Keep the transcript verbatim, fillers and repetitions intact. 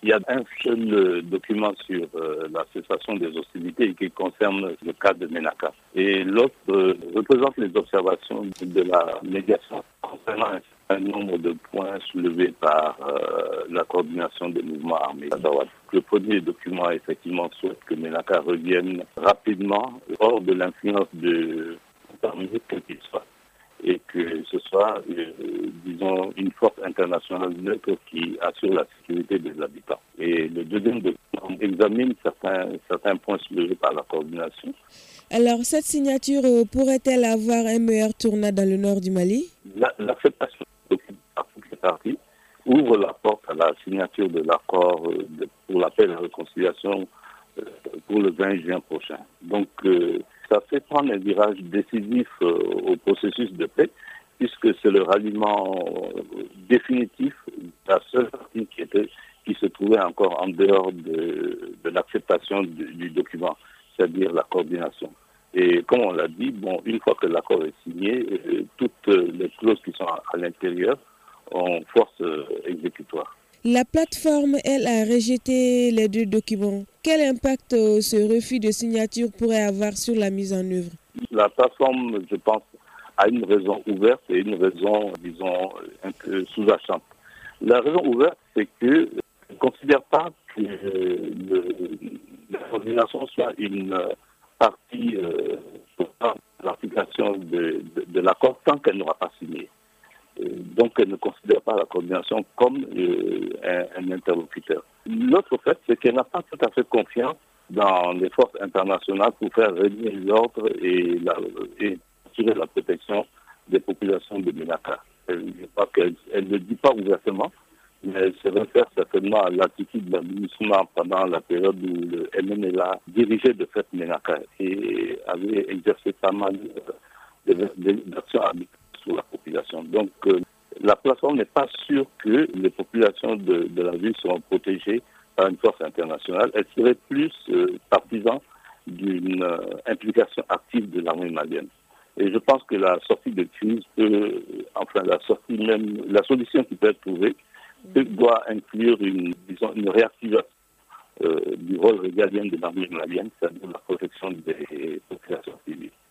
Il y a un seul euh, document sur euh, la cessation des hostilités qui concerne le cas de Ménaka. Et l'autre euh, représente les observations de la médiation concernant un certain nombre de points soulevés par euh, la coordination des mouvements armés. Le premier document, effectivement, souhaite que Ménaka revienne rapidement hors de l'influence de parmi quel qu'il soit, et que ce soit, euh, disons, une force internationale neutre qui assure la sécurité des habitants. Et le deuxième document examine certains, certains points soulevés par la coordination. Alors, cette signature euh, pourrait-elle avoir un meilleur tournant dans le nord du Mali? La, l'acceptation de toutes les parties ouvre la porte à la signature de l'accord euh, de, pour la paix et la réconciliation euh, pour le vingt juin prochain. Donc, euh, ça fait prendre un virage décisif euh, au processus de paix, puisque c'est le ralliement euh, définitif de la seule partie qui, était, qui se trouvait encore en dehors de, de l'acceptation du, du document, c'est-à-dire la coordination. Et comme on l'a dit, bon, une fois que l'accord est signé, euh, toutes les clauses qui sont à, à l'intérieur ont force euh, exécutoire. La plateforme, elle, a rejeté les deux documents. Quel impact euh, ce refus de signature pourrait avoir sur la mise en œuvre? La plateforme, je pense, a une raison ouverte et une raison, disons, un peu sous-jacente. La raison ouverte, c'est qu'elle ne considère pas que le, la coordination soit une partie euh, de l'application de, de, de l'accord tant qu'elle n'aura pas signé. Donc, elle ne considère pas la coordination comme euh, un, un interlocuteur. L'autre fait, c'est qu'elle n'a pas tout à fait confiance dans les forces internationales pour faire régner l'ordre et, la, et assurer la protection des populations de Ménaka. Elle, je crois qu'elle elle ne le dit pas ouvertement, mais elle se réfère certainement à l'attitude de l'administration pendant la période où le M N L A dirigeait de fait Ménaka et avait exercé pas mal d'actions arbitraires sur la population. Donc, euh, la plateforme n'est pas sûre que les populations de, de la ville seront protégées par une force internationale. Elle serait plus euh, partisan d'une euh, implication active de l'armée malienne. Et je pense que la sortie de crise peut, enfin la sortie même, la solution qui peut être trouvée, peut, doit inclure une, disons, une réactivation euh, du rôle régalien de l'armée malienne, c'est-à-dire la protection des populations civiles.